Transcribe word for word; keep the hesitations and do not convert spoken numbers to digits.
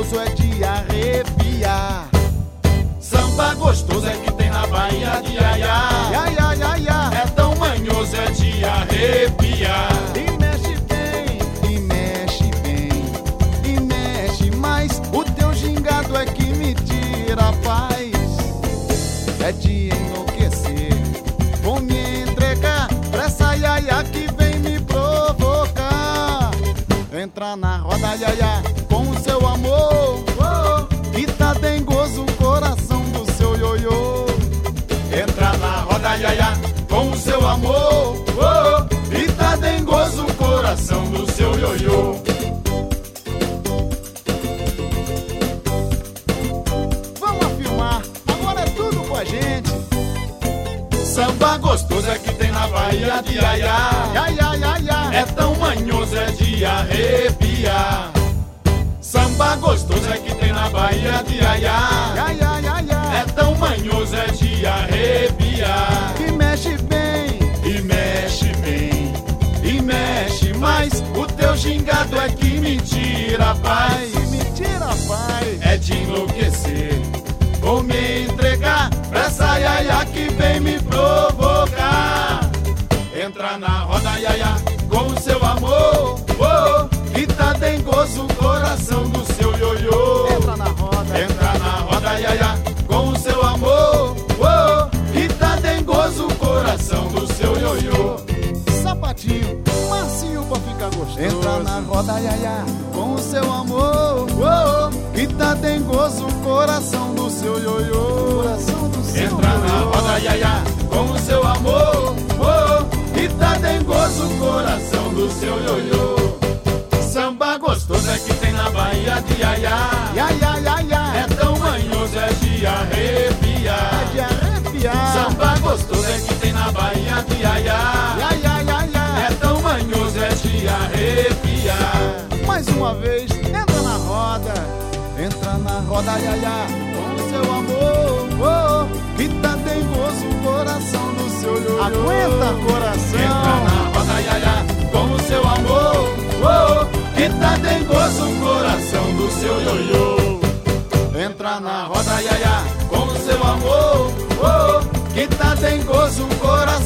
manhoso, é de arrepiar. Samba gostoso é que tem na Bahia de Iaiá. Iaiá, iaiá. É tão manhoso, é de arrepiar. E mexe bem, e mexe bem, e mexe mais. O teu gingado é que me tira a paz. É de enlouquecer, vou me entregar pra essa iaiá que vem me provocar. Entra na roda, iaiá, com o seu amor, oh, e tá dengoso o coração do seu ioiô. Entra na roda, iaiá, com o seu amor, oh, e tá dengoso o coração do seu ioiô. Vamos afirmar, agora é tudo com a gente. Samba gostoso é que tem na Bahia de Iaiá. Iaiá, iaiá. É tão manhoso, é de arrepiar. Samba gostoso é que tem na Bahia de Iaiá. Iaiá, iaiá. É tão manhoso, é de arrepiar. E mexe bem, E mexe bem, e mexe mais. O teu gingado é que me tira a paz. e me tira a paz. É de enlouquecer, vou me entregar pra essa iaiá que vem me provocar. Entra na roda, iaiá, com o seu amor, oh, que tá dengoso o coração do seu ioiô. Entra na roda. Entra na roda, iaiá, com o seu amor, oh, que tá dengoso o coração do seu ioiô. Sapatinho, macio pra ficar gostoso. Entra na roda, iaiá, com o seu amor, oh, que tá dengoso o coração do seu ioiô. Coração do seu Entra na roda, iaiá, com o seu amor, oh, que tá dengoso o coração do seu ioiô. Samba gostoso é que tem na Bahia de Iaiá. Iaiá, iaiá. É tão manhoso, é de arrepiar. É de arrepiar. Samba gostoso é que tem na Bahia de Iaiá. Iaiá, iaiá. É tão manhoso, é de arrepiar. Mais uma vez, entra na roda. Entra na roda, iaiá, com o seu amor, oh, que tá dengoso o coração do seu ioiô. Aguenta, coração. Entra na roda, iaiá, com o seu amor, oh, que tá dengoso o coração do seu ioiô. Entra na roda, iaiá, com o seu amor, oh, que tá dengoso o coração